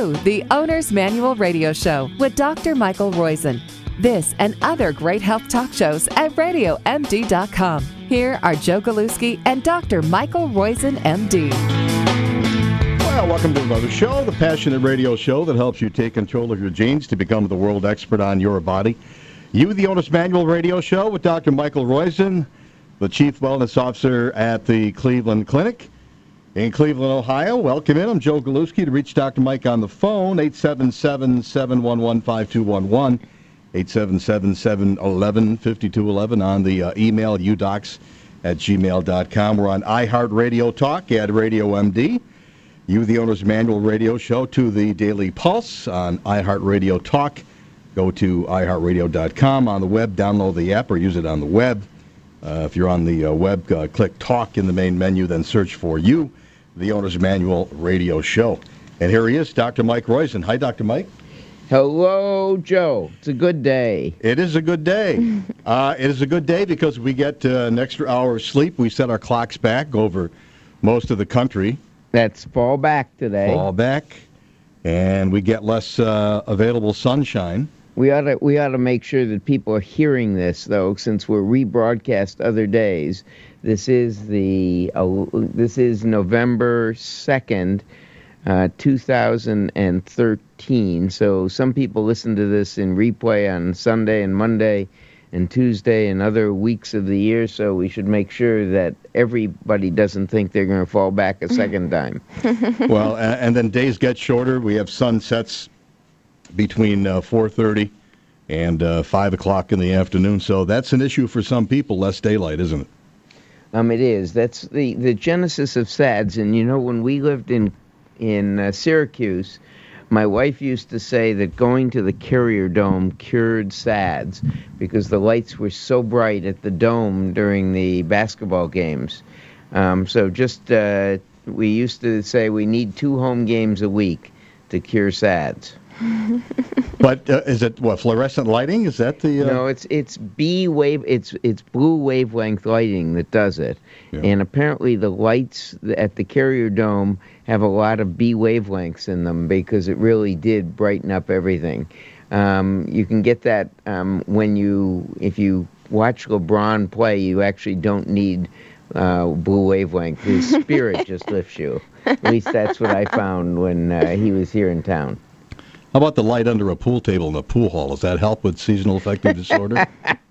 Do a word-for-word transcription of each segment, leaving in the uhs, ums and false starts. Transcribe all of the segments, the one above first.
to the Owner's Manual Radio Show with Doctor Michael Roizen. This and other great health talk shows at radio m d dot com. Here are Joe Galuski and Doctor Michael Roizen, M D. Well, welcome to another show, the passionate radio show that helps you take control of your genes to become the world expert on your body. You, the Owner's Manual Radio Show with Doctor Michael Roizen, the Chief Wellness Officer at the Cleveland Clinic in Cleveland, Ohio. Welcome in. I'm Joe Galuski. To reach Doctor Mike on the phone, eight seven seven, seven one one, five two one one, eight seven seven, seven one one, five two one one, on the uh, email udocs at gmail dot com. We're on iHeartRadio Talk at Radio M D. You, the Owner's Manual Radio Show, to the Daily Pulse on iHeartRadio Talk. Go to i heart radio dot com. On the web, download the app or use it on the web. Uh, if you're on the uh, web, uh, click Talk in the main menu, then search for You, the Owner's Manual Radio Show. And here he is, Doctor Mike Roizen. Hi, Doctor Mike. Hello, Joe. It's a good day. It is a good day. uh, it is a good day because we get uh, an extra hour of sleep. We set our clocks back over most of the country. That's fall back today. Fall back. And we get less uh, available sunshine. We ought to we ought to make sure that people are hearing this, though, since we're rebroadcast other days. This is the uh, this is November second, uh, two thousand thirteen. So some people listen to this in replay on Sunday and Monday and Tuesday and other weeks of the year. So we should make sure that everybody doesn't think they're going to fall back a second time. Well, and, and then days get shorter. We have sunsets between uh, four thirty and uh, five o'clock in the afternoon. So that's an issue for some people, less daylight, isn't it? Um, it is. That's the, the genesis of SADS. And, you know, when we lived in, in uh, Syracuse, my wife used to say that going to the Carrier Dome cured SADS because the lights were so bright at the Dome during the basketball games. Um, so just, uh, we used to say we need two home games a week to cure SADS. But uh, is it what, fluorescent lighting? Is that the? Uh... No, it's it's B wave. It's it's blue wavelength lighting that does it, yeah. And apparently the lights at the Carrier Dome have a lot of B wavelengths in them because it really did brighten up everything. Um, you can get that um, when you if you watch LeBron play. You actually don't need uh, blue wavelength. His spirit just lifts you. At least that's what I found when uh, he was here in town. How about the light under a pool table in a pool hall? Does that help with seasonal affective disorder?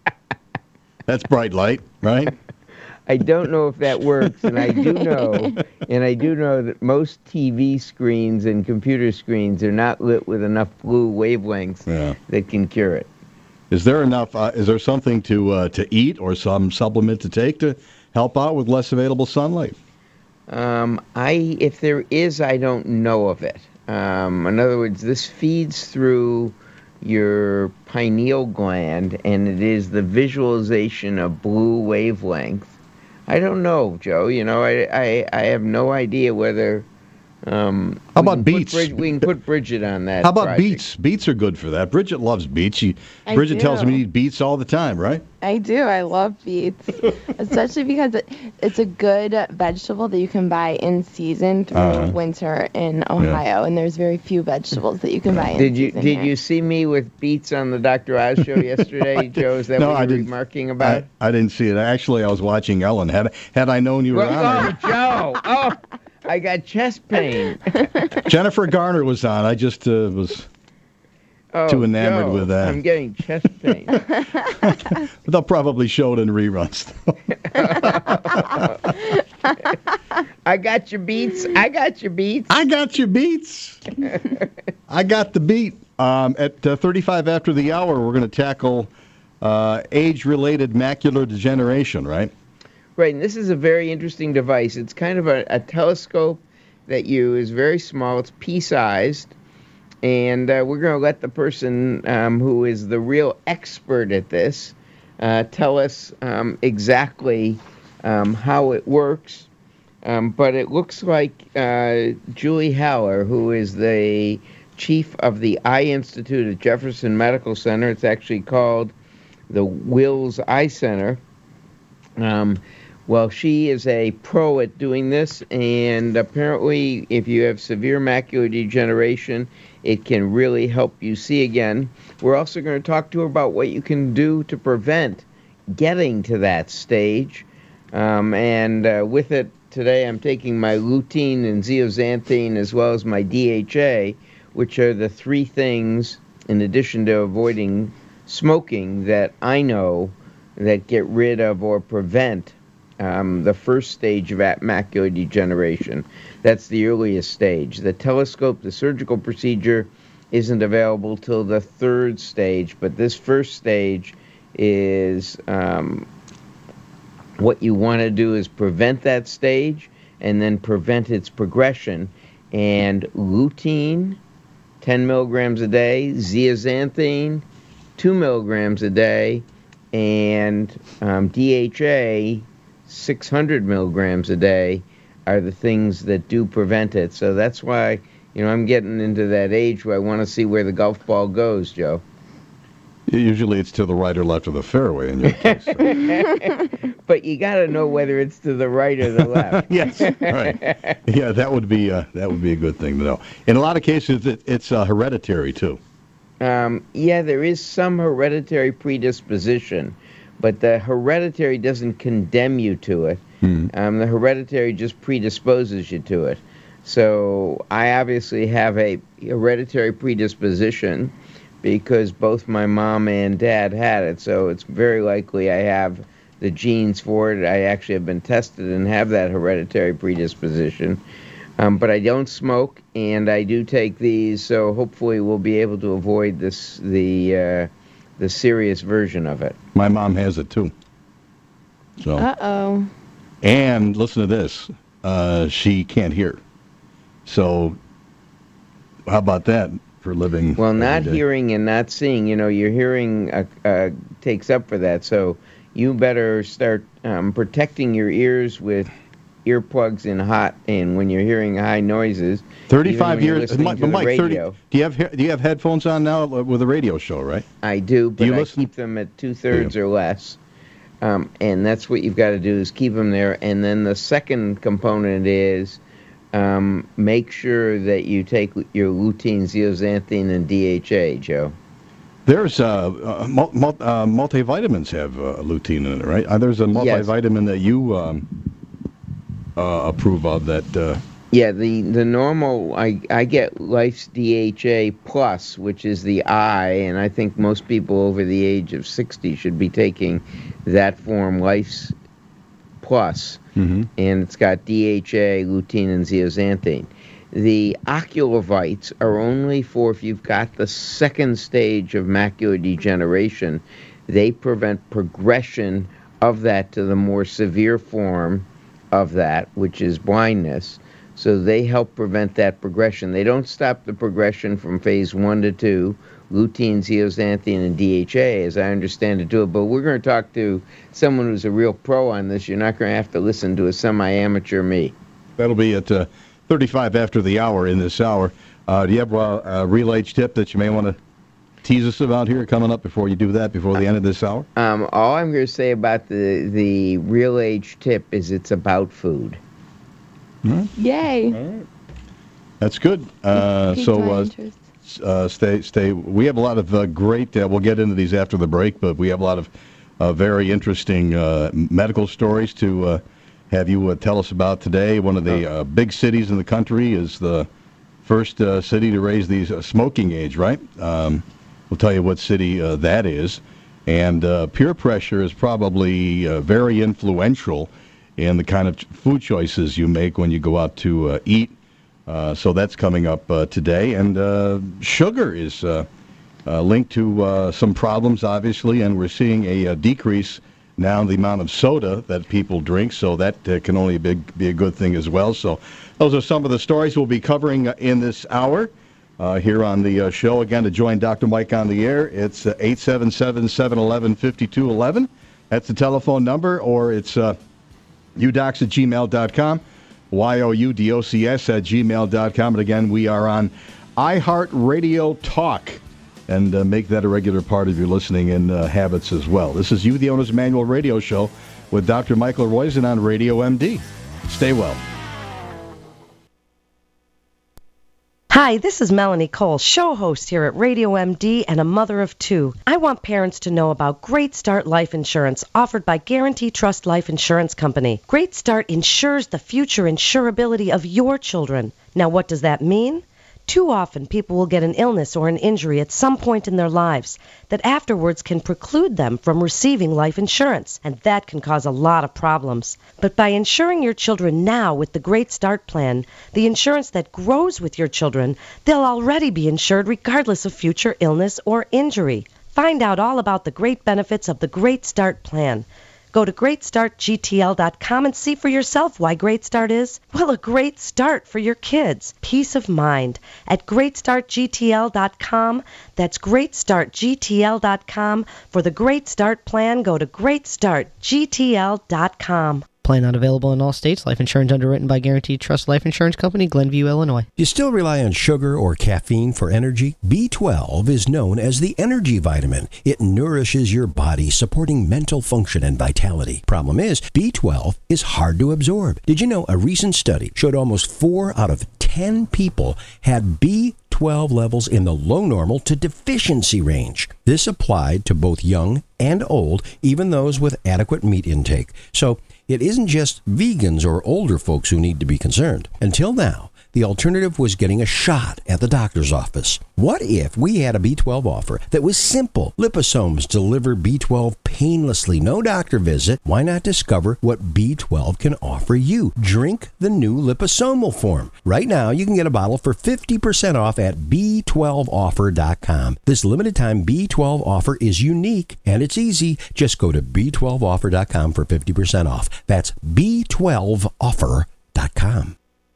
That's bright light, right? I don't know if that works, and I do know, and I do know that most T V screens and computer screens are not lit with enough blue wavelengths yeah. that can cure it. Is there enough? Uh, is there something to uh, to eat or some supplement to take to help out with less available sunlight? Um, I if there is, I don't know of it. Um, in other words, this feeds through your pineal gland, and it is the visualization of blue wavelength. I don't know, Joe. You know, I I, I have no idea whether. Um, How about beets? Brid- we can put Bridget on that. How about project. beets? Beets are good for that. Bridget loves beets. She, Bridget do. tells me to eat beets all the time, right? I do. I love beets, especially because it, it's a good vegetable that you can buy in season through uh-huh. winter in Ohio, yeah. and there's very few vegetables that you can buy in did you, season Did here. you see me with beets on the Doctor Oz show yesterday, Joe? Is that no, what I you were didn't, remarking about? I, I didn't see it. Actually, I was watching Ellen. Had had I known you were well, on Oh, it. Joe! Oh, I got chest pain. Jennifer Garner was on. I just uh, was oh, too enamored Joe, with that. I'm getting chest pain. They'll probably show it in reruns. I got your beats. I got your beats. I got your beats. I got the beat. Um, at uh, thirty-five after the hour, we're going to tackle uh, age-related macular degeneration, right? Right, and this is a very interesting device. It's kind of a, a telescope that you is very small. It's pea-sized, and uh, we're going to let the person um, who is the real expert at this uh, tell us um, exactly um, how it works. Um, but it looks like uh, Julie Haller, who is the chief of the Eye Institute at Jefferson Medical Center. It's actually called the Wills Eye Center. Um, Well, she is a pro at doing this, and apparently if you have severe macular degeneration, it can really help you see again. We're also going to talk to her about what you can do to prevent getting to that stage. Um, and uh, with it today, I'm taking my lutein and zeaxanthine as well as my D H A, which are the three things, in addition to avoiding smoking, that I know that get rid of or prevent Um, the first stage of macular degeneration. That's the earliest stage. The telescope, the surgical procedure, isn't available till the third stage, but this first stage is um, what you want to do is prevent that stage and then prevent its progression. And lutein, ten milligrams a day, zeaxanthine, two milligrams a day, and um, D H A, six hundred milligrams a day, are the things that do prevent it. So that's why, you know, I'm getting into that age where I want to see where the golf ball goes, Joe. Usually it's to the right or left of the fairway in your case. But you got to know whether it's to the right or the left. Yes, right. Yeah, that would be uh, that would be a good thing to know. In a lot of cases, it, it's uh, hereditary too. Um, yeah, there is some hereditary predisposition, but the hereditary doesn't condemn you to it. Hmm. Um, the hereditary just predisposes you to it. So I obviously have a hereditary predisposition because both my mom and dad had it. So it's very likely I have the genes for it. I actually have been tested and have that hereditary predisposition. Um, but I don't smoke, and I do take these, so hopefully we'll be able to avoid this the uh, the serious version of it. My mom has it too. So. Uh-oh. And listen to this, uh, she can't hear. So how about that for living? Well, not hearing and not seeing, you know, your hearing uh, uh, takes up for that. So you better start um, protecting your ears with earplugs in hot and when you're hearing high noises. Thirty-five years. Mike, Mike thirty. Radio. Do you have do you have headphones on now with a radio show, right? I do, but do you I listen? keep them at two thirds or less. Um, and that's what you've got to do is keep them there. And then the second component is um, make sure that you take your lutein, zeaxanthine, and D H A, Joe. There's uh, uh, mul- mul- uh, multivitamins have uh, lutein in it, right? Uh, there's a multivitamin yes. that you um, uh, approve of that. Uh, yeah, the, the normal, I, I get Life's D H A Plus, which is the I, and I think most people over the age of sixty should be taking that form, Life's Plus, mm-hmm. and it's got D H A, lutein, and zeaxanthine. The Oculovites are only for if you've got the second stage of macular degeneration. They prevent progression of that to the more severe form of that, which is blindness. So they help prevent that progression. They don't stop the progression from phase one to two, lutein, zeaxanthine, and D H A, as I understand it, do it. But we're going to talk to someone who's a real pro on this. You're not going to have to listen to a semi-amateur me. That'll be at uh, thirty-five after the hour in this hour. Uh, do you have a, a real age tip that you may want to tease us about here coming up before you do that, before the end of this hour? Um, all I'm going to say about the, the real age tip is it's about food. All right. Yay. All right. That's good. Uh, so uh, uh, stay, stay. We have a lot of uh, great, uh, we'll get into these after the break, but we have a lot of uh, very interesting uh, medical stories to uh, have you uh, tell us about today. One of the uh, big cities in the country is the first uh, city to raise the uh, smoking age, right? Um, we'll tell you what city uh, that is. And uh, peer pressure is probably uh, very influential in the kind of food choices you make when you go out to uh, eat. Uh, so that's coming up uh, today. And uh, sugar is uh, uh, linked to uh, some problems, obviously, and we're seeing a, a decrease now in the amount of soda that people drink, so that uh, can only be, be a good thing as well. So those are some of the stories we'll be covering uh, in this hour uh, here on the uh, show. Again, to join Doctor Mike on the air, it's uh, eight seven seven, seven one one, five two one one. That's the telephone number, or it's uh, udocs at gmail dot com, Y O U D O C S at gmail dot com. And again, we are on iHeartRadio Talk, and uh, make that a regular part of your listening and uh, habits as well. This is You, the Owner's Manual radio show with Doctor Michael Roizen on Radio M D. Stay well. Hi, this is Melanie Cole, show host here at Radio M D and a mother of two. I want parents to know about Great Start Life Insurance offered by Guarantee Trust Life Insurance Company. Great Start insures the future insurability of your children. Now, what does that mean? Too often, people will get an illness or an injury at some point in their lives that afterwards can preclude them from receiving life insurance, and that can cause a lot of problems. But by insuring your children now with the Great Start Plan, the insurance that grows with your children, they'll already be insured regardless of future illness or injury. Find out all about the great benefits of the Great Start Plan. Go to great start G T L dot com and see for yourself why Great Start is, well, a great start for your kids. Peace of mind. At great start G T L dot com, that's great start G T L dot com. For the Great Start Plan, go to great start G T L dot com. Plan not available in all states. Life insurance underwritten by Guaranteed Trust Life Insurance Company, Glenview, Illinois. Do you still rely on sugar or caffeine for energy? B twelve is known as the energy vitamin. It nourishes your body, supporting mental function and vitality. Problem is, B twelve is hard to absorb. Did you know a recent study showed almost four out of ten people had B twelve levels in the low normal to deficiency range? This applied to both young and old, even those with adequate meat intake. So, it isn't just vegans or older folks who need to be concerned. Until now, the alternative was getting a shot at the doctor's office. What if we had a B twelve offer that was simple? Liposomes deliver B twelve painlessly, no doctor visit. Why not discover what B twelve can offer you? Drink the new liposomal form. Right now, you can get a bottle for fifty percent off at B twelve offer dot com. This limited time B twelve offer is unique and it's easy. Just go to B twelve offer dot com for fifty percent off. That's B twelve offer dot com.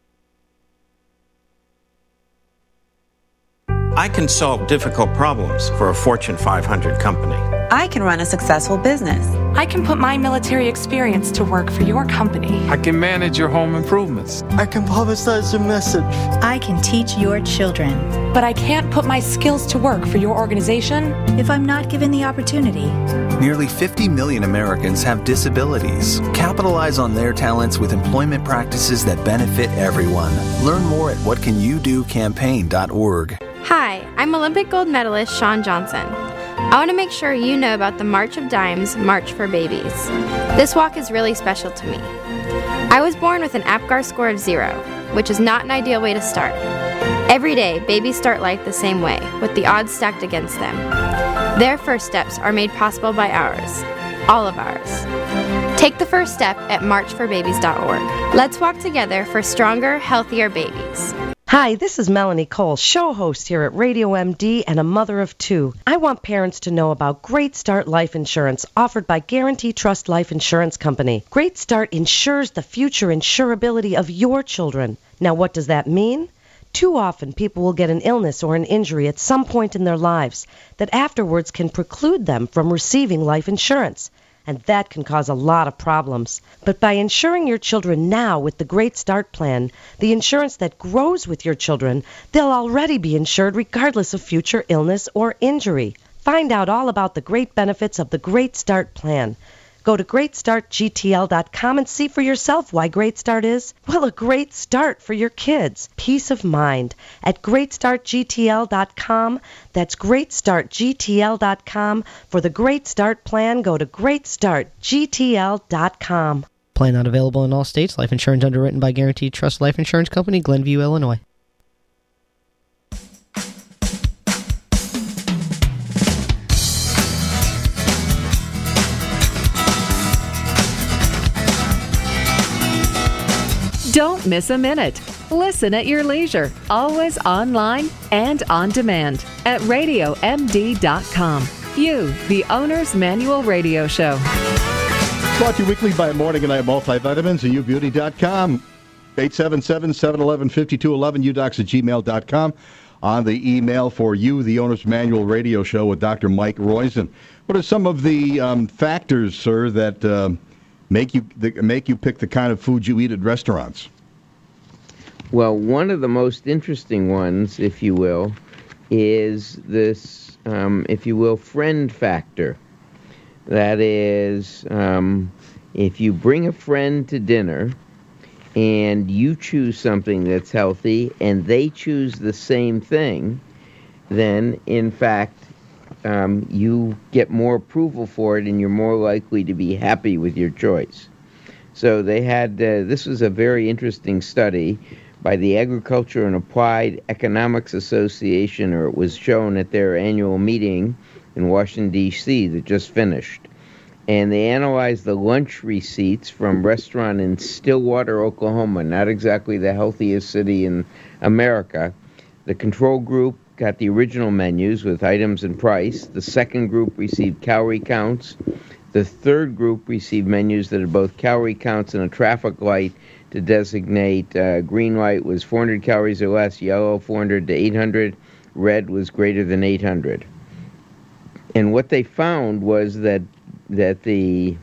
I can solve difficult problems for a Fortune five hundred company. I can run a successful business. I can put my military experience to work for your company. I can manage your home improvements. I can publicize your message. I can teach your children. But I can't put my skills to work for your organization if I'm not given the opportunity. Nearly fifty million Americans have disabilities. Capitalize on their talents with employment practices that benefit everyone. Learn more at what can you do campaign dot org. Hi, I'm Olympic gold medalist Shawn Johnson. I want to make sure you know about the March of Dimes March for Babies. This walk is really special to me. I was born with an APGAR score of zero, which is not an ideal way to start. Every day, babies start life the same way, with the odds stacked against them. Their first steps are made possible by ours, all of ours. Take the first step at march for babies dot org. Let's walk together for stronger, healthier babies. Hi, this is Melanie Cole, show host here at Radio M D and a mother of two. I want parents to know about Great Start Life Insurance offered by Guarantee Trust Life Insurance Company. Great Start insures the future insurability of your children. Now, what does that mean? Too often, people will get an illness or an injury at some point in their lives that afterwards can preclude them from receiving life insurance. And that can cause a lot of problems. But by insuring your children now with the Great Start Plan, the insurance that grows with your children, they'll already be insured regardless of future illness or injury. Find out all about the great benefits of the Great Start Plan. Go to great start G T L dot com and see for yourself why Great Start is, well, a great start for your kids. Peace of mind. At great start G T L dot com, that's great start G T L dot com. For the Great Start Plan, go to great start G T L dot com. Plan not available in all states. Life insurance underwritten by Guaranteed Trust Life Insurance Company, Glenview, Illinois. Don't miss a minute. Listen at your leisure, always online and on demand at radio M D dot com. You, the Owner's Manual Radio Show. Brought to you weekly by Morning and Night Multivitamins and you beauty dot com. eight seven seven, seven one one, five two one one, u docs at gmail dot com. On the email for you, the Owner's Manual Radio Show with Doctor Mike Roizen. What are some of the um, factors, sir, that uh, make you that make you pick the kind of food you eat at restaurants? Well, one of the most interesting ones, if you will, is this, um, if you will, friend factor. That is, um, if you bring a friend to dinner and you choose something that's healthy and they choose the same thing, then in fact um, you get more approval for it and you're more likely to be happy with your choice. So they had, uh, this was a very interesting study by the Agriculture and Applied Economics Association, or it was shown at their annual meeting in Washington, D C that just finished. And they analyzed the lunch receipts from a restaurant in Stillwater, Oklahoma, not exactly the healthiest city in America. The control group got the original menus with items and price. The second group received calorie counts. The third group received menus that had both calorie counts and a traffic light to designate uh, green light was four hundred calories or less, yellow four hundred to eight hundred, red was greater than eight hundred. And what they found was that that the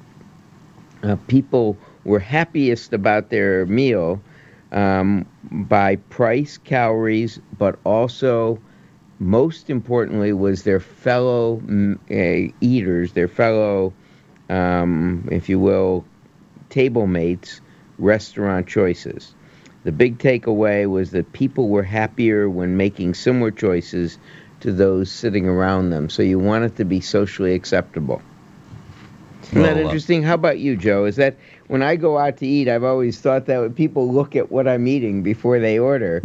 uh, people were happiest about their meal um, by price, calories, but also, most importantly, was their fellow uh, eaters, their fellow, um, if you will, table mates, restaurant choices. The big takeaway was that people were happier when making similar choices to those sitting around them. So you want it to be socially acceptable. Isn't that interesting? How about you, Joe? Is that when I go out to eat, I've always thought that people look at what I'm eating before they order.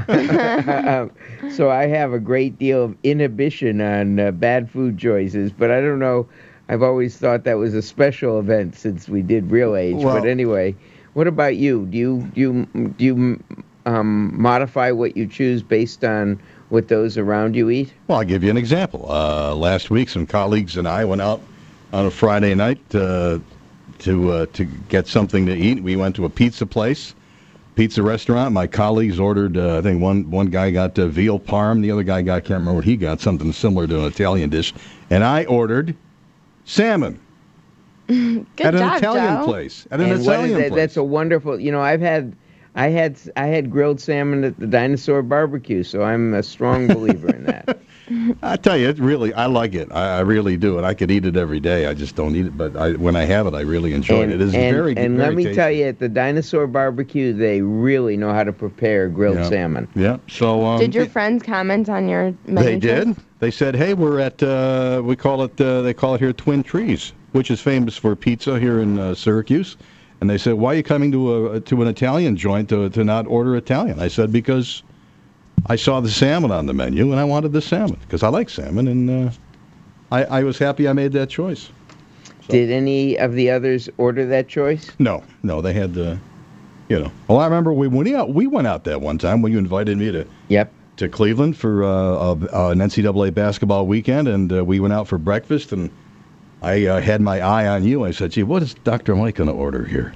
um, so I have a great deal of inhibition on uh, bad food choices, but I don't know. I've always thought that was a special event since we did Real Age. Well, but anyway, what about you? Do you do you, do you um, modify what you choose based on what those around you eat? Well, I'll give you an example. Uh, last week, some colleagues and I went out on a Friday night uh, to uh, to get something to eat. We went to a pizza place, pizza restaurant. My colleagues ordered, uh, I think one one guy got uh, veal parm, the other guy got, I can't remember what he got, something similar to an Italian dish. And I ordered salmon. Good at an job, Italian Joe. place. At an and Italian what is that? place. That's a wonderful. You know, I've had, I had, I had grilled salmon at the Dinosaur Barbecue, so I'm a strong believer in that. I tell you, it really, I like it. I, I really do, and I could eat it every day. I just don't eat it, but I, when I have it, I really enjoy and, it. It is and, very good. And very let me tasty. tell you, at the Dinosaur Barbecue, they really know how to prepare grilled yeah. salmon. Yeah. So um, Did your friends comment on your menu? They did. They said, "Hey, we're at uh, we call it uh, they call it here Twin Trees, which is famous for pizza here in uh, Syracuse." And they said, "Why are you coming to a to an Italian joint to to not order Italian?" I said, "Because I saw the salmon on the menu and I wanted the salmon because I like salmon, and uh, I I was happy I made that choice." So. Did any of the others order that choice? No, no, they had the, you know. Well, I remember we went out. We went out that one time when you invited me to. Yep. To Cleveland for uh, a, an N C double A basketball weekend, and uh, we went out for breakfast, and I uh, had my eye on you. I said, "Gee, what is Doctor Mike going to order here?"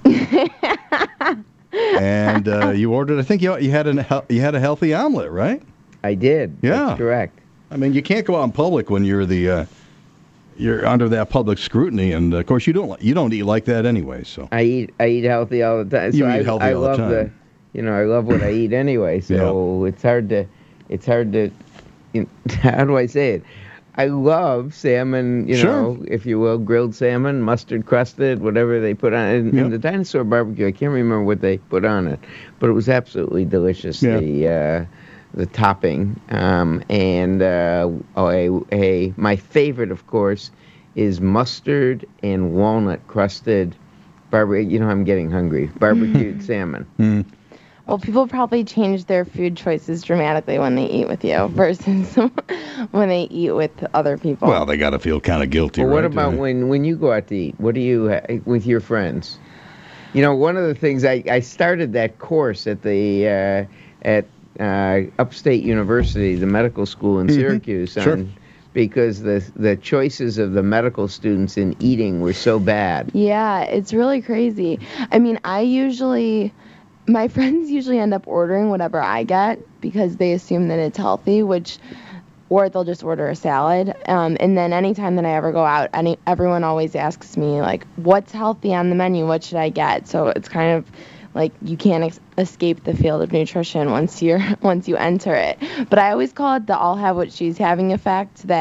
and uh, you ordered. I think you you had an you had a healthy omelet, right? I did. Yeah, that's correct. I mean, you can't go out in public when you're the uh, you're under that public scrutiny, and of course you don't you don't eat like that anyway. So I eat I eat healthy all the time. So you I, eat healthy I all love the time. The, you know, I love what I eat anyway. So yeah. it's hard to. It's hard to, you know, how do I say it? I love salmon, you sure. know, if you will, grilled salmon, mustard crusted, whatever they put on it. In, yeah. in the Dinosaur Barbecue, I can't remember what they put on it, but it was absolutely delicious. Yeah. The uh, the topping, um, and uh, oh, a, a my favorite, of course, is mustard and walnut crusted barbecue. You know, I'm getting hungry. Barbecued salmon. Mm. Well, people probably change their food choices dramatically when they eat with you versus when they eat with other people. Well, they got to feel kind of guilty, well, right? What about when, when you go out to eat? What do you ha- with your friends? You know, one of the things I, I started that course at the uh, at uh, Upstate University, the medical school in mm-hmm. Syracuse, sure. on, because the the choices of the medical students in eating were so bad. Yeah, it's really crazy. I mean, I usually. My friends usually end up ordering whatever I get because they assume that it's healthy, which, or they'll just order a salad. Um, and then anytime that I ever go out, any everyone always asks me, like, what's healthy on the menu? What should I get? So it's kind of like you can't ex- escape the field of nutrition once you're once you enter it. But I always call it the I'll have what she's having effect, that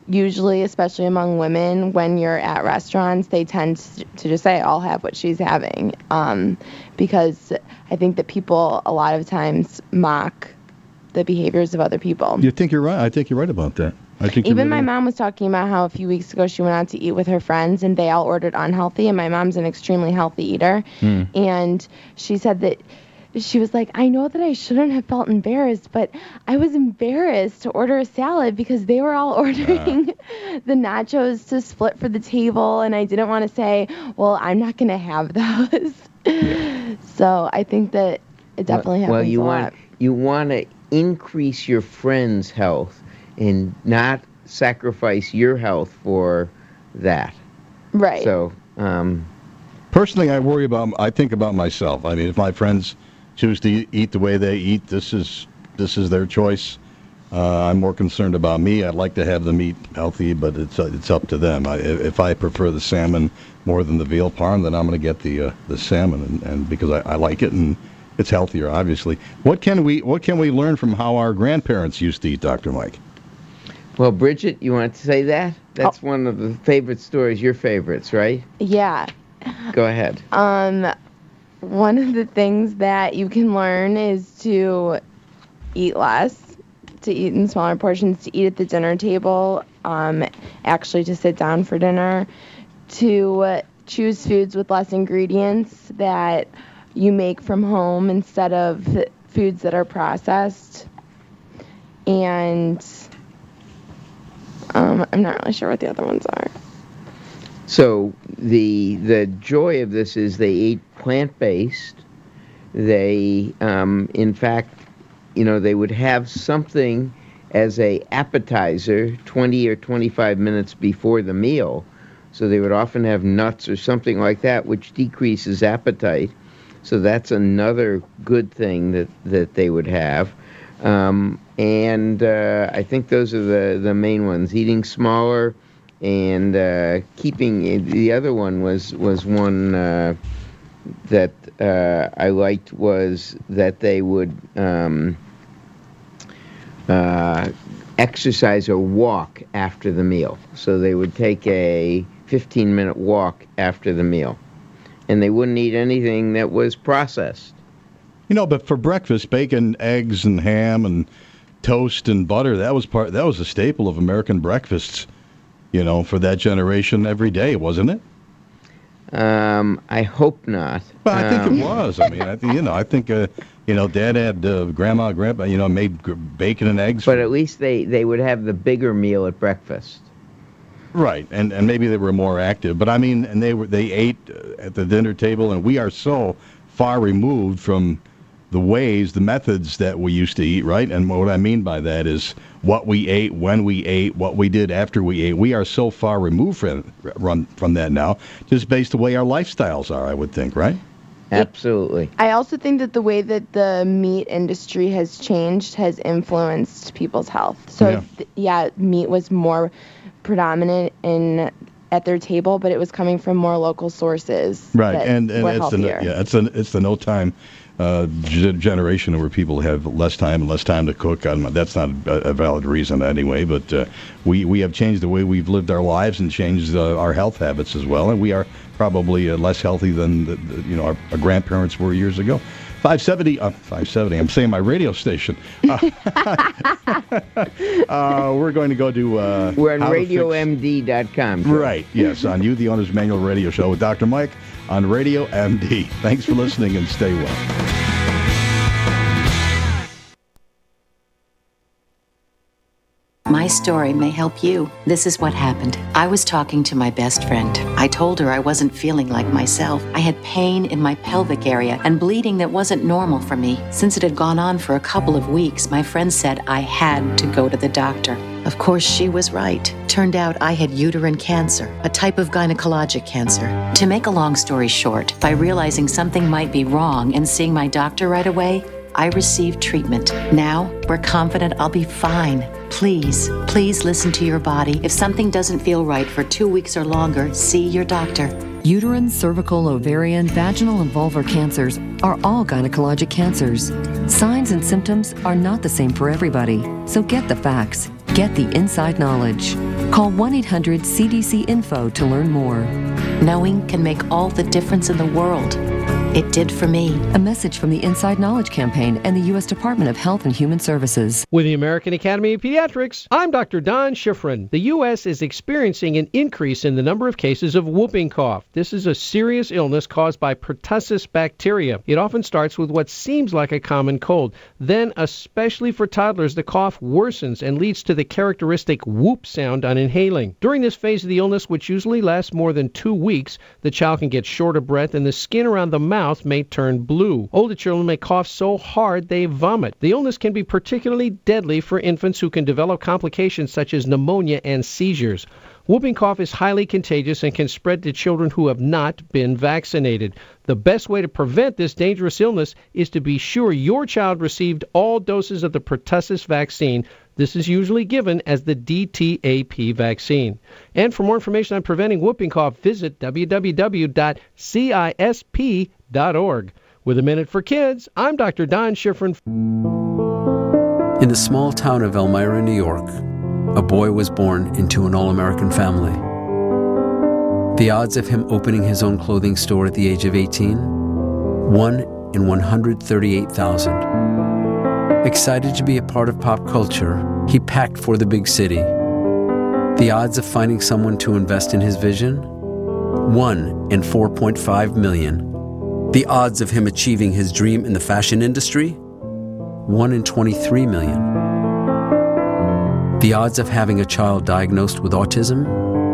usually, especially among women, when you're at restaurants, they tend to just say, I'll have what she's having. Um, because I think that people a lot of times mock the behaviors of other people. You think you're right? I think you're right about that. I think Even really my right. mom was talking about how a few weeks ago she went out to eat with her friends and they all ordered unhealthy, and my mom's an extremely healthy eater. Mm. And she said that she was like, I know that I shouldn't have felt embarrassed, but I was embarrassed to order a salad because they were all ordering uh. the nachos to split for the table, and I didn't want to say, well, I'm not going to have those. Yeah. So I think that it definitely well, happens well, you a want, lot. You want to increase your friend's health and not sacrifice your health for that. Right. So, um... Personally, I worry about, I think about myself. I mean, if my friends choose to eat the way they eat, this is this is their choice. Uh, I'm more concerned about me. I'd like to have the meat healthy, but it's uh, it's up to them. I, if I prefer the salmon more than the veal parm, then I'm going to get the uh, the salmon, and, and because I, I like it and it's healthier, obviously. What can we what can we learn from how our grandparents used to eat, Doctor Mike? Well, Bridget, you want to say that? That's oh. one of the favorite stories, your favorites, right? Yeah. Go ahead. Um, one of the things that you can learn is to eat less, to eat in smaller portions, to eat at the dinner table, um, actually to sit down for dinner, to uh, choose foods with less ingredients that you make from home instead of foods that are processed. And um, I'm not really sure what the other ones are. So the the joy of this is they ate plant-based. They, um, in fact, you know, they would have something as a appetizer twenty or twenty-five minutes before the meal. So they would often have nuts or something like that, which decreases appetite. So that's another good thing that, that they would have. Um, and uh, I think those are the, the main ones. Eating smaller and uh, keeping... The other one was, was one uh, that uh, I liked was that they would um, uh, exercise or walk after the meal. So they would take a fifteen-minute walk after the meal. And they wouldn't eat anything that was processed. You know, but for breakfast, bacon, eggs, and ham, and toast and butter, that was part. That was a staple of American breakfasts, you know, for that generation every day, wasn't it? Um, I hope not. Well, I think um, it was. I mean, I think, you know, I think, uh, you know, Dad had, uh, Grandma, Grandpa, you know, made bacon and eggs. But at least they, they would have the bigger meal at breakfast. Right, and and maybe they were more active, but I mean, and they were they ate at the dinner table, and we are so far removed from the ways, the methods that we used to eat, right? And what I mean by that is what we ate, when we ate, what we did after we ate. We are so far removed from from, from that now, just based the way our lifestyles are, I would think, right? Absolutely. I also think that the way that the meat industry has changed has influenced people's health. So, yeah, th- yeah meat was more predominant in at their table, but it was coming from more local sources. Right, that and and were it's healthier. the yeah, it's the it's the no time uh, g- generation where people have less time and less time to cook. I'm, that's not a, a valid reason anyway, but uh, we we have changed the way we've lived our lives and changed uh, our health habits as well, and we are probably uh, less healthy than the, the, you know our, our grandparents were years ago. five seventy, uh, five seventy, I'm saying my radio station. Uh, uh, we're going to go to... Uh, we're on radio M D dot com. Right, yes, on You, the Owner's Manual Radio Show with Doctor Mike on Radio M D. Thanks for listening and stay well. My story may help you. This is what happened. I was talking to my best friend. I told her I wasn't feeling like myself. I had pain in my pelvic area and bleeding that wasn't normal for me. Since it had gone on for a couple of weeks, my friend said I had to go to the doctor. Of course, she was right. Turned out I had uterine cancer, a type of gynecologic cancer. To make a long story short, by realizing something might be wrong and seeing my doctor right away, I received treatment. Now, we're confident I'll be fine. Please, please listen to your body. If something doesn't feel right for two weeks or longer, see your doctor. Uterine, cervical, ovarian, vaginal, and vulvar cancers are all gynecologic cancers. Signs and symptoms are not the same for everybody, so get the facts. Get the inside knowledge. Call one eight hundred C D C info to learn more. Knowing can make all the difference in the world. It did for me. A message from the Inside Knowledge Campaign and the U S Department of Health and Human Services. With the American Academy of Pediatrics, I'm Doctor Don Schifrin. The U S is experiencing an increase in the number of cases of whooping cough. This is a serious illness caused by pertussis bacteria. It often starts with what seems like a common cold. Then, especially for toddlers, the cough worsens and leads to the characteristic whoop sound on inhaling. During this phase of the illness, which usually lasts more than two weeks, the child can get short of breath and the skin around the mouth may turn blue. Older children may cough so hard they vomit. The illness can be particularly deadly for infants who can develop complications such as pneumonia and seizures. Whooping cough is highly contagious and can spread to children who have not been vaccinated. The best way to prevent this dangerous illness is to be sure your child received all doses of the pertussis vaccine. This is usually given as the D T A P vaccine. And for more information on preventing whooping cough, visit w w w dot cisp dot org. With a Minute for Kids, I'm Doctor Don Schifrin. In the small town of Elmira, New York, a boy was born into an all-American family. The odds of him opening his own clothing store at the age of eighteen? one in one hundred thirty-eight thousand. Excited to be a part of pop culture, he packed for the big city. The odds of finding someone to invest in his vision? one in four point five million. The odds of him achieving his dream in the fashion industry? one in twenty-three million. The odds of having a child diagnosed with autism?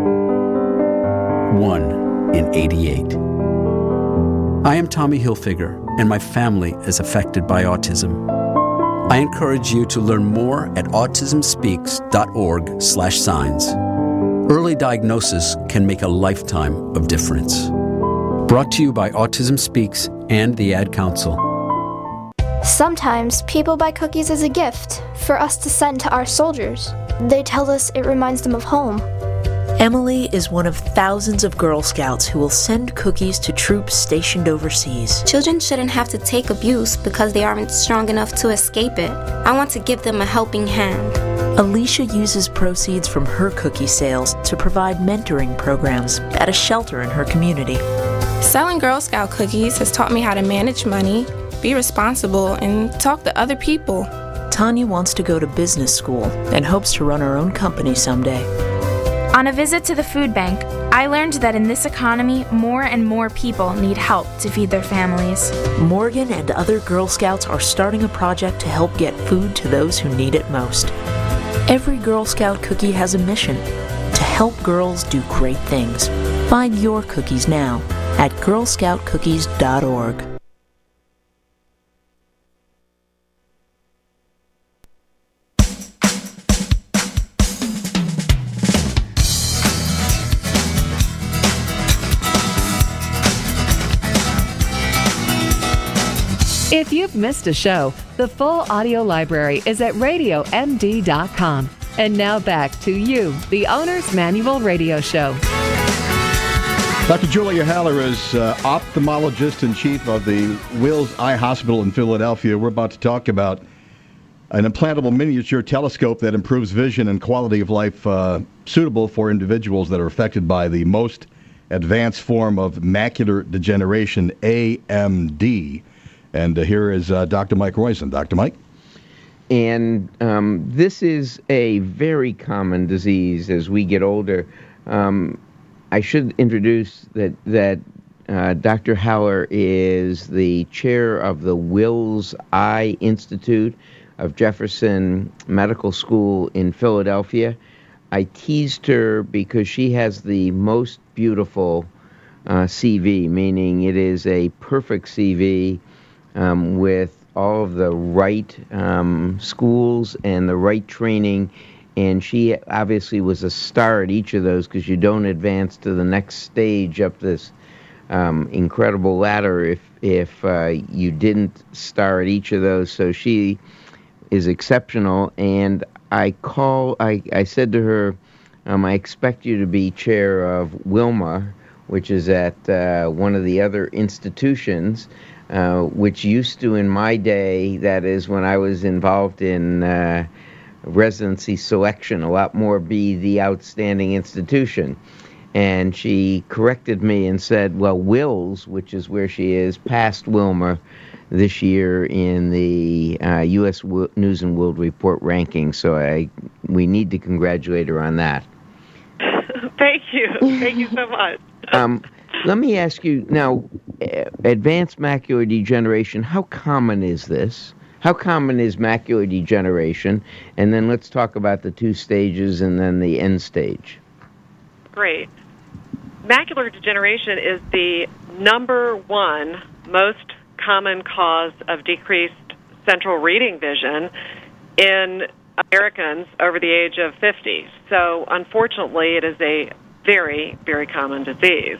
one in eighty-eight. I am Tommy Hilfiger, and my family is affected by autism. I encourage you to learn more at autism speaks dot org slash signs. Early diagnosis can make a lifetime of difference. Brought to you by Autism Speaks and the Ad Council. Sometimes people buy cookies as a gift for us to send to our soldiers. They tell us it reminds them of home. Emily is one of thousands of Girl Scouts who will send cookies to troops stationed overseas. Children shouldn't have to take abuse because they aren't strong enough to escape it. I want to give them a helping hand. Alicia uses proceeds from her cookie sales to provide mentoring programs at a shelter in her community. Selling Girl Scout cookies has taught me how to manage money, be responsible, and talk to other people. Tanya wants to go to business school and hopes to run her own company someday. On a visit to the food bank, I learned that in this economy, more and more people need help to feed their families. Morgan and other Girl Scouts are starting a project to help get food to those who need it most. Every Girl Scout cookie has a mission: to help girls do great things. Find your cookies now at girl scout cookies dot org. If you've missed a show, the full audio library is at radio m d dot com. And now back to you, the Owner's Manual Radio Show. Doctor Julia Haller is uh, ophthalmologist in chief of the Wills Eye Hospital in Philadelphia. We're about to talk about an implantable miniature telescope that improves vision and quality of life, uh, suitable for individuals that are affected by the most advanced form of macular degeneration, A M D. And uh, here is uh, Doctor Mike Roizen. Doctor Mike? And um, this is a very common disease as we get older. Um, I should introduce that, that uh, Doctor Haller is the chair of the Wills Eye Institute of Jefferson Medical School in Philadelphia. I teased her because she has the most beautiful uh, C V, meaning it is a perfect C V um, with all of the right um, schools and the right training. And she obviously was a star at each of those, because you don't advance to the next stage up this um, incredible ladder if if uh, you didn't star at each of those. So she is exceptional. And I call, I, I said to her, um, I expect you to be chair of Wilma, which is at uh, one of the other institutions, uh, which used to, in my day, that is when I was involved in uh, residency selection, a lot more be the outstanding institution. And she corrected me and said, well, Wills, which is where she is, passed Wilmer this year in the uh, U S W- News and World Report ranking. So I we need to congratulate her on that. Thank you. Thank you so much. Um, let me ask you now, advanced macular degeneration, how common is this? How common is macular degeneration? And then let's talk about the two stages and then the end stage. Great. Macular degeneration is the number one most common cause of decreased central reading vision in Americans over the age of fifty. So, unfortunately, it is a very, very common disease.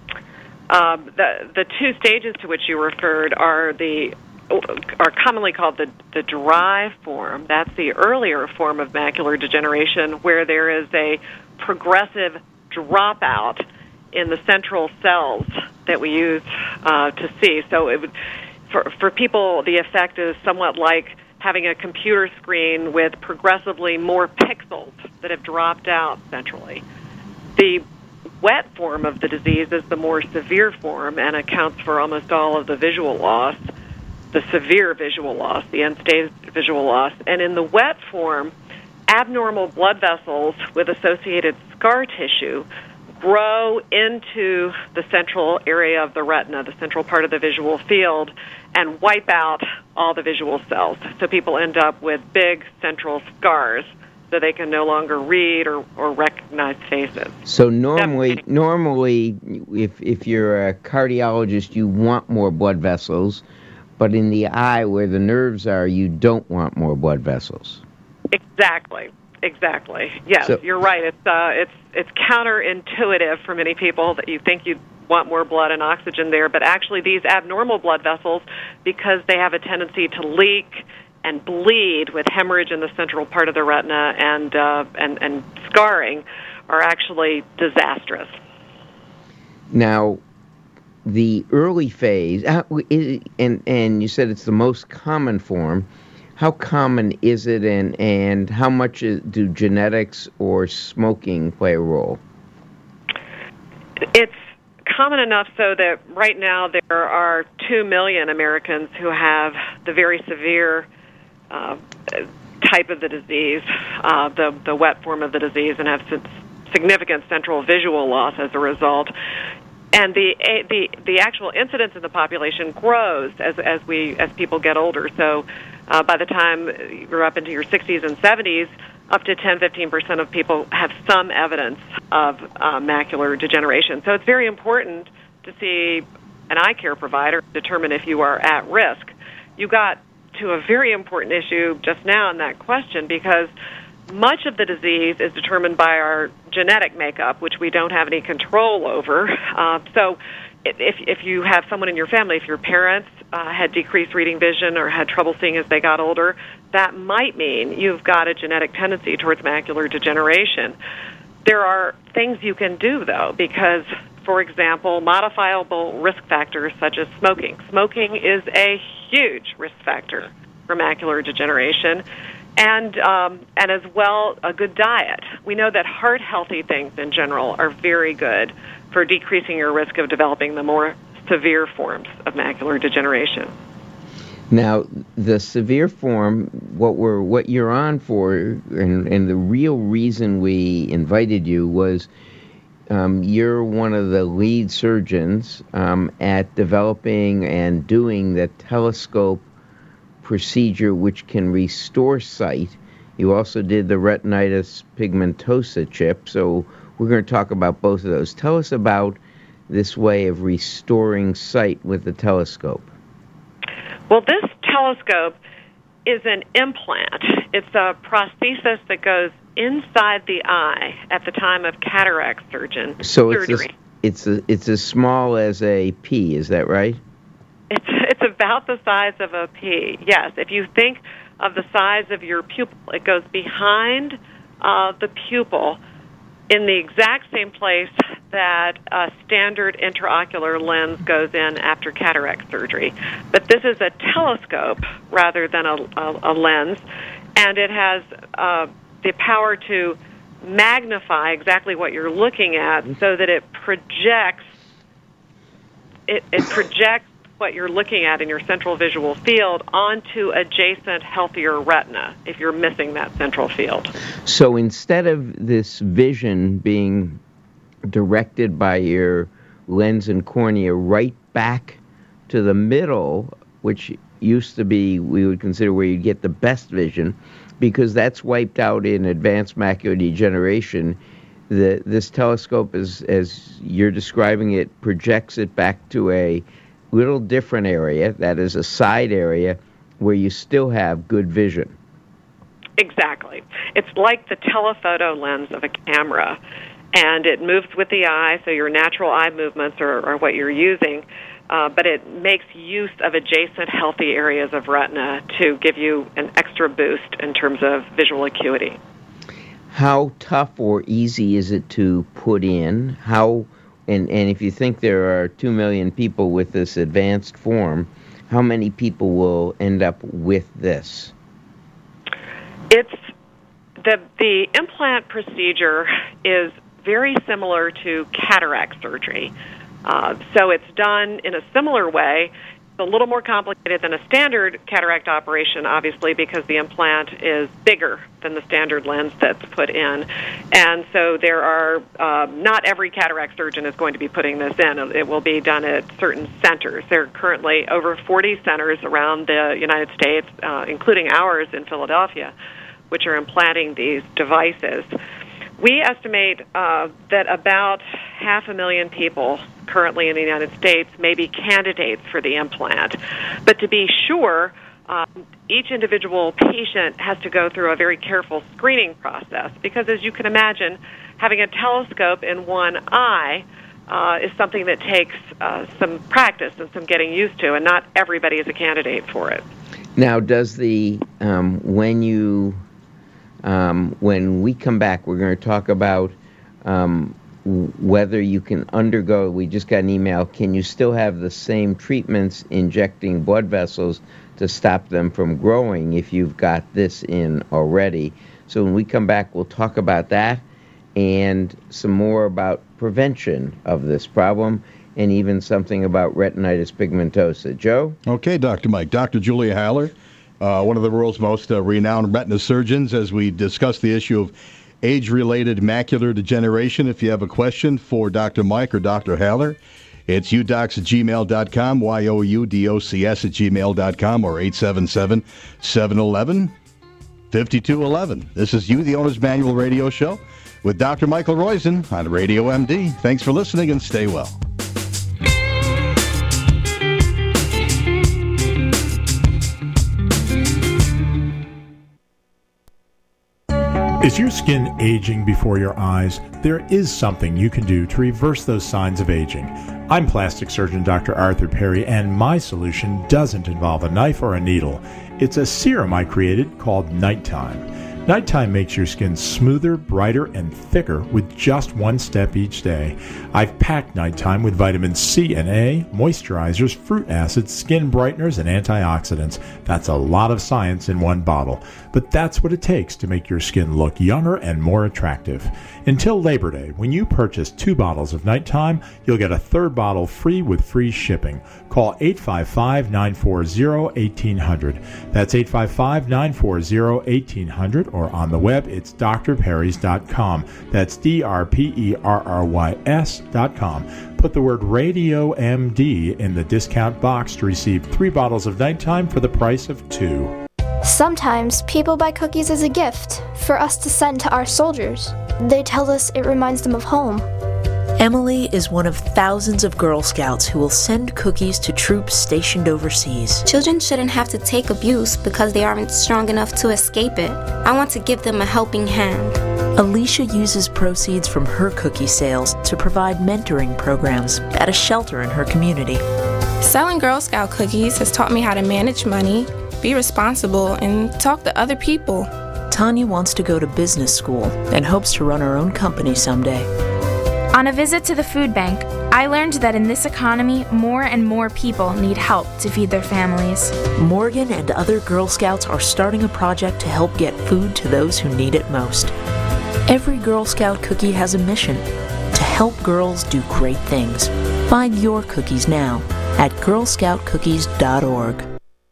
Um, the the two stages to which you referred are the are commonly called the, the dry form. That's the earlier form of macular degeneration, where there is a progressive dropout in the central cells that we use uh, to see. So it would, for, for people, the effect is somewhat like having a computer screen with progressively more pixels that have dropped out centrally. The wet form of the disease is the more severe form and accounts for almost all of the visual loss, the severe visual loss, the end-stage visual loss. And in the wet form, abnormal blood vessels with associated scar tissue grow into the central area of the retina, the central part of the visual field, and wipe out all the visual cells. So people end up with big central scars so they can no longer read or, or recognize faces. So normally, normally, if if you're a cardiologist, you want more blood vessels, but in the eye where the nerves are, you don't want more blood vessels. Exactly. Exactly. Yes, so, you're right. It's uh, it's it's counterintuitive for many people that you think you want more blood and oxygen there, but actually these abnormal blood vessels, because they have a tendency to leak and bleed with hemorrhage in the central part of the retina and uh, and and scarring, are actually disastrous. Now, the early phase, uh, and and you said it's the most common form. How common is it, and, and how much is, do genetics or smoking play a role? It's common enough so that right now there are two million Americans who have the very severe uh, type of the disease, uh, the, the wet form of the disease, and have significant central visual loss as a result. And the the the actual incidence in the population grows as as we as people get older. So uh, by the time you're up into your sixties and seventies, up to ten to fifteen percent of people have some evidence of uh, macular degeneration. So it's very important to see an eye care provider to determine if you are at risk. You got to a very important issue just now in that question, because much of the disease is determined by our genetic makeup, which we don't have any control over. Uh, so if if you have someone in your family, if your parents uh, had decreased reading vision or had trouble seeing as they got older, that might mean you've got a genetic tendency towards macular degeneration. There are things you can do, though, because, for example, modifiable risk factors such as smoking. Smoking is a huge risk factor for macular degeneration. And um, and as well, a good diet. We know that heart-healthy things in general are very good for decreasing your risk of developing the more severe forms of macular degeneration. Now, the severe form, what we're what you're on for, and, and the real reason we invited you was um, you're one of the lead surgeons um, at developing and doing the telescope procedure which can restore sight. You also did the retinitis pigmentosa chip, so we're going to talk about both of those. Tell us about this way of restoring sight with the telescope. Well, this telescope is an implant. It's a prosthesis that goes inside the eye at the time of cataract surgeon so surgery. It's a, it's a, it's as small as a pea, is that right? It's it's about the size of a pea. Yes, if you think of the size of your pupil, it goes behind uh, the pupil in the exact same place that a standard intraocular lens goes in after cataract surgery. But this is a telescope rather than a, a, a lens, and it has uh, the power to magnify exactly what you're looking at so that it projects it, it projects what you're looking at in your central visual field onto adjacent healthier retina if you're missing that central field. So instead of this vision being directed by your lens and cornea right back to the middle, which used to be, we would consider where you get the best vision, because that's wiped out in advanced macular degeneration, the, this telescope, is, as you're describing it, projects it back to a little different area, that is a side area, where you still have good vision. Exactly. It's like the telephoto lens of a camera, and it moves with the eye, so your natural eye movements are, are what you're using, uh, but it makes use of adjacent healthy areas of retina to give you an extra boost in terms of visual acuity. How tough or easy is it to put in? How, and, and if you think there are two million people with this advanced form, how many people will end up with this? It's the the implant procedure is very similar to cataract surgery. Uh, so it's done in a similar way. It's a little more complicated than a standard cataract operation, obviously, because the implant is bigger than the standard lens that's put in. And so there are, uh, not every cataract surgeon is going to be putting this in. It will be done at certain centers. There are currently over forty centers around the United States, uh, including ours in Philadelphia, which are implanting these devices. We estimate uh, that about half a million people currently in the United States may be candidates for the implant. But to be sure, um, each individual patient has to go through a very careful screening process because, as you can imagine, having a telescope in one eye uh, is something that takes uh, some practice and some getting used to, and not everybody is a candidate for it. Now, does the, um, when you... Um, when we come back, we're going to talk about um, whether you can undergo, we just got an email, can you still have the same treatments injecting blood vessels to stop them from growing if you've got this in already? So when we come back, we'll talk about that and some more about prevention of this problem and even something about retinitis pigmentosa. Joe? Okay, Doctor Mike. Doctor Julia Haller. Uh, one of the world's most uh, renowned retina surgeons, as we discuss the issue of age-related macular degeneration. If you have a question for Doctor Mike or Doctor Haller, it's u docs at gmail dot com, Y O U D O C S at gmail dot com, or eight seven seven, seven one one, five two one one. This is You, the Owner's Manual Radio Show with Doctor Michael Roizen on Radio M D. Thanks for listening and stay well. Is your skin aging before your eyes? There is something you can do to reverse those signs of aging. I'm plastic surgeon Doctor Arthur Perry, and my solution doesn't involve a knife or a needle. It's a serum I created called Nighttime. Nighttime makes your skin smoother, brighter, and thicker with just one step each day. I've packed Nighttime with vitamin C and A, moisturizers, fruit acids, skin brighteners, and antioxidants. That's a lot of science in one bottle. But that's what it takes to make your skin look younger and more attractive. Until Labor Day, when you purchase two bottles of Nighttime, you'll get a third bottle free with free shipping. Call eight five five, nine four zero, one eight zero zero. That's eight five five, nine four zero, one eight zero zero, or on the web, it's d r perrys dot com. That's D R P E R R Y S dot com. Put the word Radio M D in the discount box to receive three bottles of Nighttime for the price of two. Sometimes people buy cookies as a gift for us to send to our soldiers. They tell us it reminds them of home. Emily is one of thousands of Girl Scouts who will send cookies to troops stationed overseas. Children shouldn't have to take abuse because they aren't strong enough to escape it. I want to give them a helping hand. Alicia uses proceeds from her cookie sales to provide mentoring programs at a shelter in her community. Selling Girl Scout cookies has taught me how to manage money, be responsible, and talk to other people. Tanya wants to go to business school and hopes to run her own company someday. On a visit to the food bank, I learned that in this economy, more and more people need help to feed their families. Morgan and other Girl Scouts are starting a project to help get food to those who need it most. Every Girl Scout cookie has a mission to help girls do great things. Find your cookies now at girl scout cookies dot org.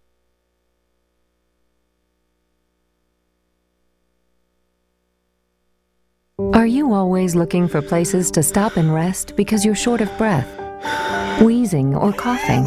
Are you always looking for places to stop and rest because you're short of breath, wheezing, or coughing?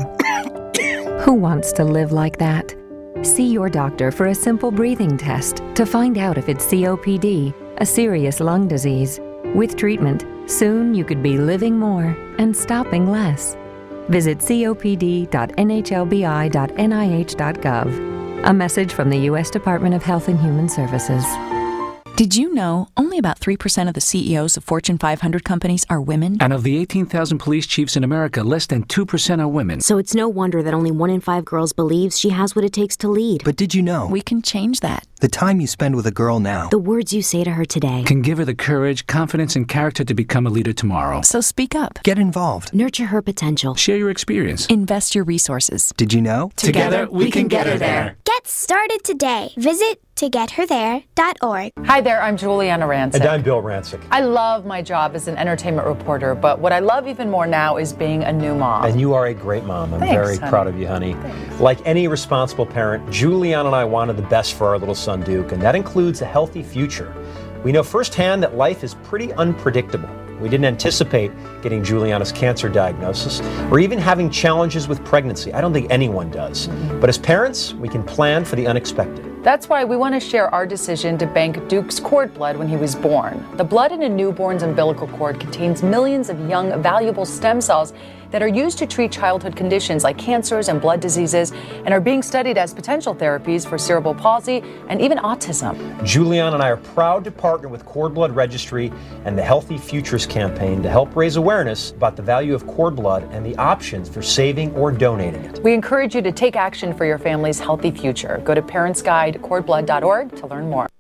Who wants to live like that? See your doctor for a simple breathing test to find out if it's C O P D, a serious lung disease. With treatment, soon you could be living more and stopping less. Visit copd dot n h l b i dot n i h dot gov. A message from the U S Department of Health and Human Services. Did you know only about three percent of the C E Os of Fortune five hundred companies are women? And of the eighteen thousand police chiefs in America, less than two percent are women. So it's no wonder that only one in five girls believes she has what it takes to lead. But did you know? We can change that. The time you spend with a girl now. The words you say to her today. Can give her the courage, confidence, and character to become a leader tomorrow. So speak up. Get involved. Nurture her potential. Share your experience. Invest your resources. Did you know? Together, we, we can, can get her there. Get started today. Visit to get her there dot org. Hi there, I'm Juliana Rancic. And I'm Bill Rancic. I love my job as an entertainment reporter, but what I love even more now is being a new mom. And you are a great mom. I'm Thanks, very honey. proud of you, honey. Thanks. Like any responsible parent, Juliana and I wanted the best for our little son, Duke, and that includes a healthy future. We know firsthand that life is pretty unpredictable. We didn't anticipate getting Juliana's cancer diagnosis or even having challenges with pregnancy. I don't think anyone does. Mm-hmm. But as parents, we can plan for the unexpected. That's why we want to share our decision to bank Duke's cord blood when he was born. The blood in a newborn's umbilical cord contains millions of young, valuable stem cells that are used to treat childhood conditions like cancers and blood diseases and are being studied as potential therapies for cerebral palsy and even autism. Juliana and I are proud to partner with Cord Blood Registry and the Healthy Futures campaign to help raise awareness about the value of cord blood and the options for saving or donating it. We encourage you to take action for your family's healthy future. Go to parents guide cord blood dot org to learn more.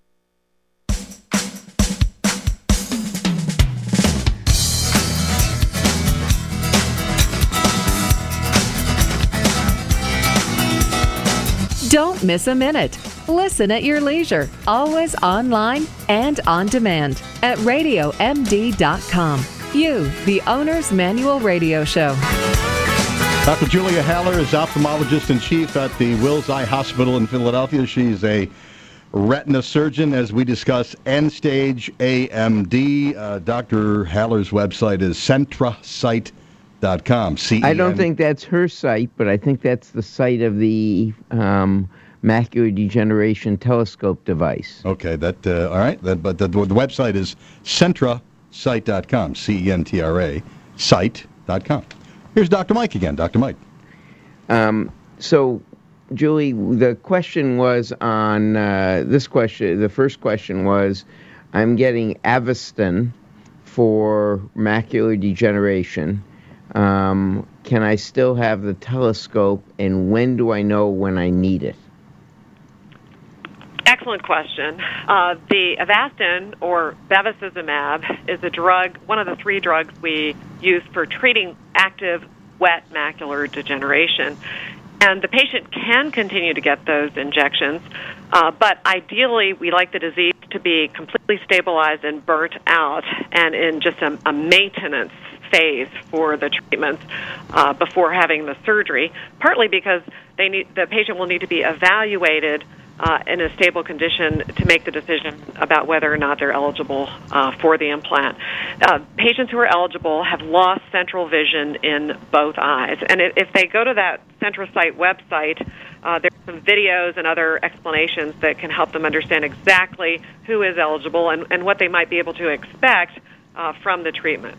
Don't miss a minute. Listen at your leisure, always online and on demand at radio m d dot com. You, the Owner's Manual Radio Show. Doctor Julia Haller is ophthalmologist-in-chief at the Wills Eye Hospital in Philadelphia. She's a retina surgeon, as we discuss end-stage A M D. Uh, Doctor Haller's website is centra sight dot com. C E N. I don't think that's her site, but I think that's the site of the um, macular degeneration telescope device. Okay, that uh, all right. That, but the, the website is centra sight dot com. C E N T R A sight dot com. Here's Doctor Mike again. Doctor Mike. Um, so, Julie, the question was on uh, this question. The first question was, I'm getting Avastin for macular degeneration. Um, can I still have the telescope, and when do I know when I need it? Excellent question. Uh, the Avastin, or bevacizumab, is a drug, one of the three drugs we use for treating active wet macular degeneration. And the patient can continue to get those injections, uh, but ideally we like the disease to be completely stabilized and burnt out and in just a, a maintenance phase for the treatments uh, before having the surgery, partly because they need, the patient will need to be evaluated uh, in a stable condition to make the decision about whether or not they're eligible uh, for the implant. Uh, patients who are eligible have lost central vision in both eyes, and if, if they go to that CentraSight website, uh, there's some videos and other explanations that can help them understand exactly who is eligible and, and what they might be able to expect uh, from the treatment.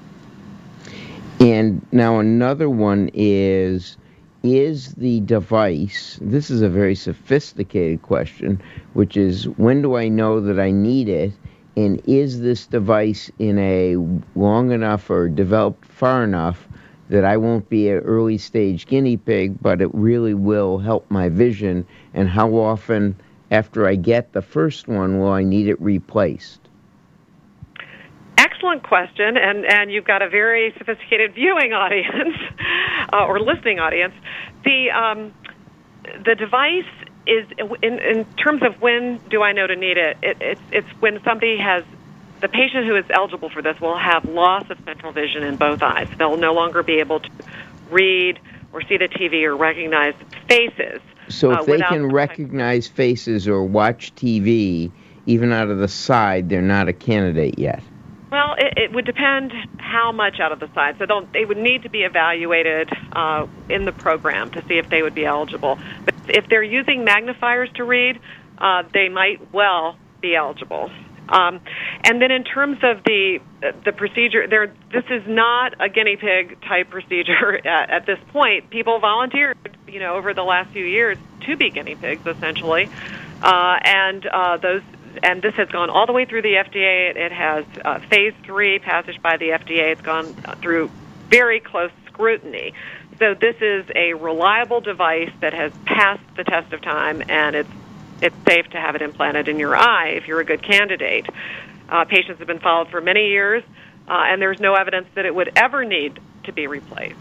And now another one is, is the device, this is a very sophisticated question, which is, when do I know that I need it? And is this device in a long enough or developed far enough that I won't be an early stage guinea pig, but it really will help my vision? And how often after I get the first one will I need it replaced? excellent question, and, and you've got a very sophisticated viewing audience uh, or listening audience. The um, the device is, in, in terms of when do I know to need it, it it's, it's when somebody has, the patient who is eligible for this will have loss of central vision in both eyes. They'll no longer be able to read or see the T V or recognize faces. So if uh, they can recognize faces or watch T V, even out of the side, they're not a candidate yet. Well, it, it would depend how much out of the side. So they'll, they would need to be evaluated uh, in the program to see if they would be eligible. But if they're using magnifiers to read, uh, they might well be eligible. Um, and then in terms of the the procedure, there this is not a guinea pig type procedure at, at this point. People volunteered, you know, over the last few years to be guinea pigs, essentially, uh, and uh, those. And this has gone all the way through the F D A. It, it has uh, phase three passage by the F D A. It's gone through very close scrutiny. So this is a reliable device that has passed the test of time, and it's it's safe to have it implanted in your eye if you're a good candidate. Uh, patients have been followed for many years, uh, and there's no evidence that it would ever need to be replaced.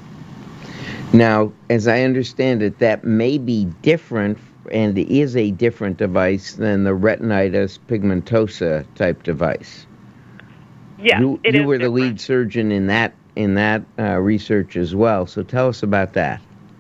Now, as I understand it, that may be different and is a different device than the retinitis pigmentosa type device. Yes, you, it you is were the different. lead surgeon in that in that uh, research as well. So tell us about that.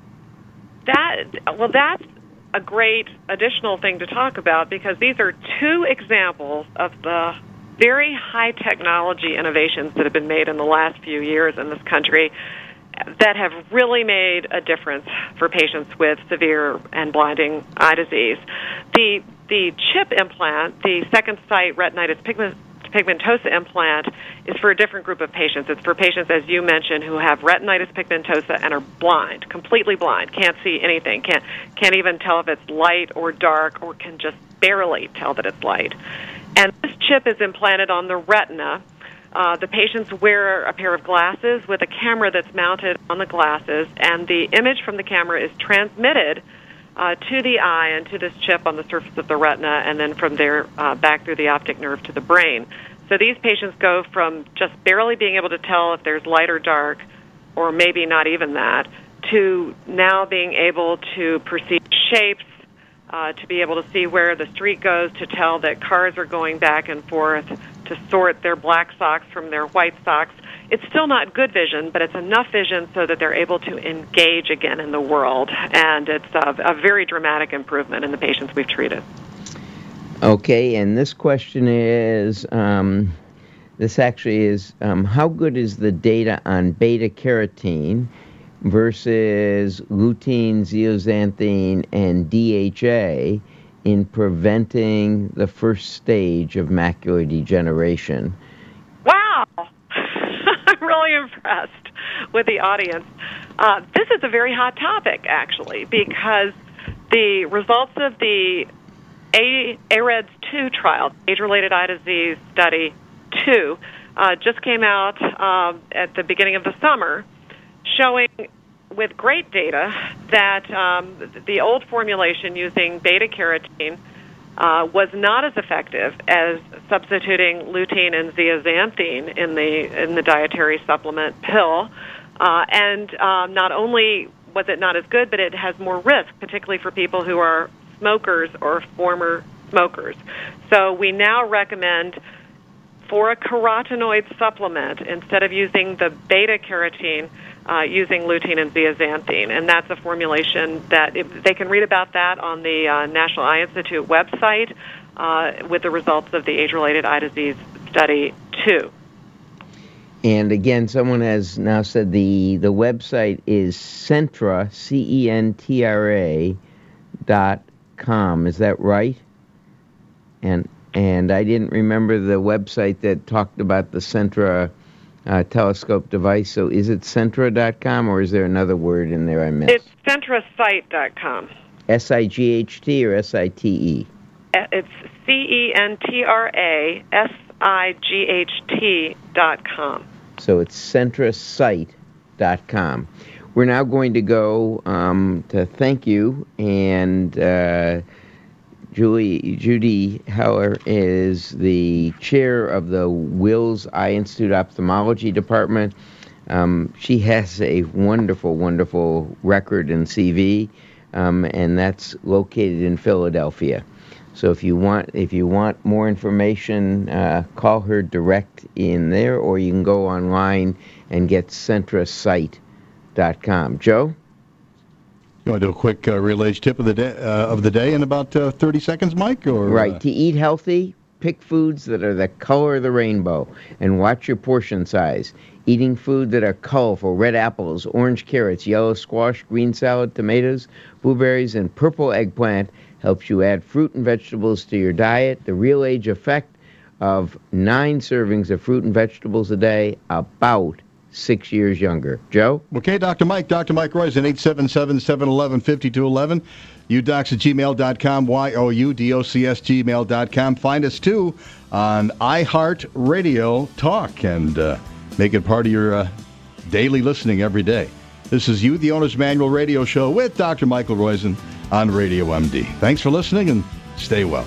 That well, that's a great additional thing to talk about because these are two examples of the very high technology innovations that have been made in the last few years in this country that have really made a difference for patients with severe and blinding eye disease. The the chip implant, the second sight retinitis pigment, pigmentosa implant, is for a different group of patients. It's for patients, as you mentioned, who have retinitis pigmentosa and are blind, completely blind, can't see anything, can't can't even tell if it's light or dark, or can just barely tell that it's light. And this chip is implanted on the retina. Uh, the patients wear a pair of glasses with a camera that's mounted on the glasses, and the image from the camera is transmitted uh, to the eye and to this chip on the surface of the retina, and then from there uh, back through the optic nerve to the brain. So these patients go from just barely being able to tell if there's light or dark, or maybe not even that, to now being able to perceive shapes, uh, to be able to see where the street goes, to tell that cars are going back and forth, to sort their black socks from their white socks. It's still not good vision, but it's enough vision so that they're able to engage again in the world. And it's a, a very dramatic improvement in the patients we've treated. Okay, and this question is, um, this actually is, um, how good is the data on beta-carotene versus lutein, zeaxanthine, and D H A in preventing the first stage of macular degeneration? Wow! I'm really impressed with the audience. Uh, this is a very hot topic, actually, because the results of the A- AREDS two trial, Age-Related Eye Disease Study two, uh, just came out uh, at the beginning of the summer, showing with great data that um, the old formulation using beta-carotene uh, was not as effective as substituting lutein and zeaxanthine in the in the dietary supplement pill. Uh, and um, not only was it not as good, but it has more risk, particularly for people who are smokers or former smokers. So we now recommend for a carotenoid supplement, instead of using the beta-carotene, uh, using lutein and zeaxanthine. And that's a formulation that it, they can read about that on the uh, National Eye Institute website uh, with the results of the Age-Related Eye Disease Study two. And again, someone has now said the, the website is Centra, C E N T R A dot com. Is that right? And and I didn't remember the website that talked about the Centra uh, telescope device. So is it Centra dot com, or is there another word in there I missed? It's centrasight dot com. S I G H T or S I T E? It's C E N T R A S I G H T dot com. So it's centrasight dot com. We're now going to go um, to thank you and uh, Julie Judy Heller is the chair of the Wills Eye Institute Ophthalmology Department. Um, she has a wonderful, wonderful record in C V, um, and that's located in Philadelphia. So if you want, if you want more information, uh, call her direct in there, or you can go online and get centra sight dot com. Joe? You want to do a quick uh, Real Age tip of the day uh, of the day in about uh, thirty seconds, Mike? Or right. Uh... To eat healthy, pick foods that are the color of the rainbow, and watch your portion size. Eating food that are colorful: red apples, orange carrots, yellow squash, green salad, tomatoes, blueberries, and purple eggplant helps you add fruit and vegetables to your diet. The Real Age effect of nine servings of fruit and vegetables a day, about six years younger. Joe? Okay, Doctor Mike. Doctor Mike Roizen, eight seven seven, seven one one, five two one one. U docs at gmail dot com, Y O U D O C S gmail dot com. Find us, too, on iHeartRadio Talk, and uh, make it part of your uh, daily listening every day. This is You, the Owner's Manual Radio Show with Doctor Michael Roizen on Radio M D. Thanks for listening, and stay well.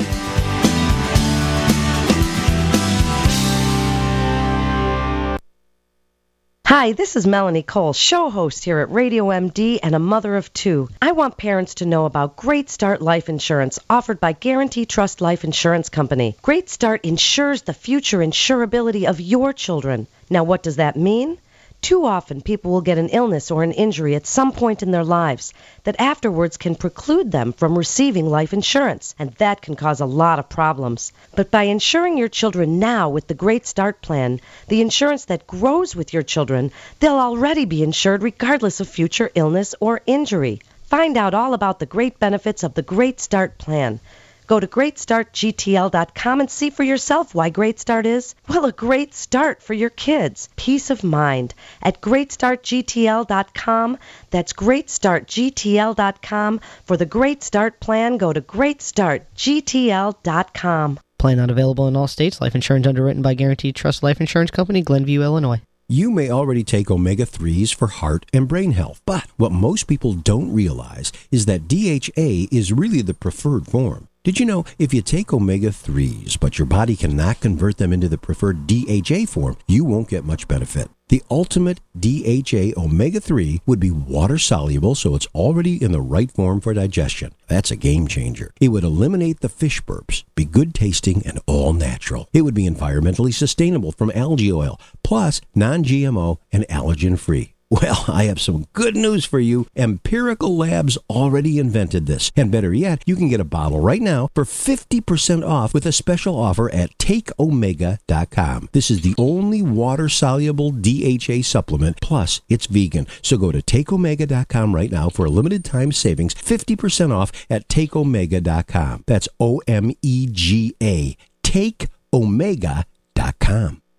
Hi, this is Melanie Cole, show host here at Radio M D and a mother of two. I want parents to know about Great Start Life Insurance offered by Guarantee Trust Life Insurance Company. Great Start insures the future insurability of your children. Now, what does that mean? Too often, people will get an illness or an injury at some point in their lives that afterwards can preclude them from receiving life insurance, and that can cause a lot of problems. But by insuring your children now with the Great Start Plan, the insurance that grows with your children, they'll already be insured regardless of future illness or injury. Find out all about the great benefits of the Great Start Plan. Go to great start G T L dot com and see for yourself why Great Start is, well, a great start for your kids. Peace of mind at great start G T L dot com. That's great start G T L dot com. For the Great Start Plan, go to great start G T L dot com. Plan not available in all states. Life insurance underwritten by Guaranteed Trust Life Insurance Company, Glenview, Illinois. You may already take omega threes for heart and brain health, but what most people don't realize is that D H A is really the preferred form. Did you know if you take omega threes, but your body cannot convert them into the preferred D H A form, you won't get much benefit? The ultimate D H A omega three would be water soluble, so it's already in the right form for digestion. That's a game changer. It would eliminate the fish burps, be good tasting and all natural. It would be environmentally sustainable from algae oil, plus non-G M O and allergen free. Well, I have some good news for you. Empirical Labs already invented this. And better yet, you can get a bottle right now for fifty percent off with a special offer at take omega dot com. This is the only water-soluble D H A supplement, plus it's vegan. So go to take omega dot com right now for a limited time savings, fifty percent off at take omega dot com. That's O M E G A, take omega dot com.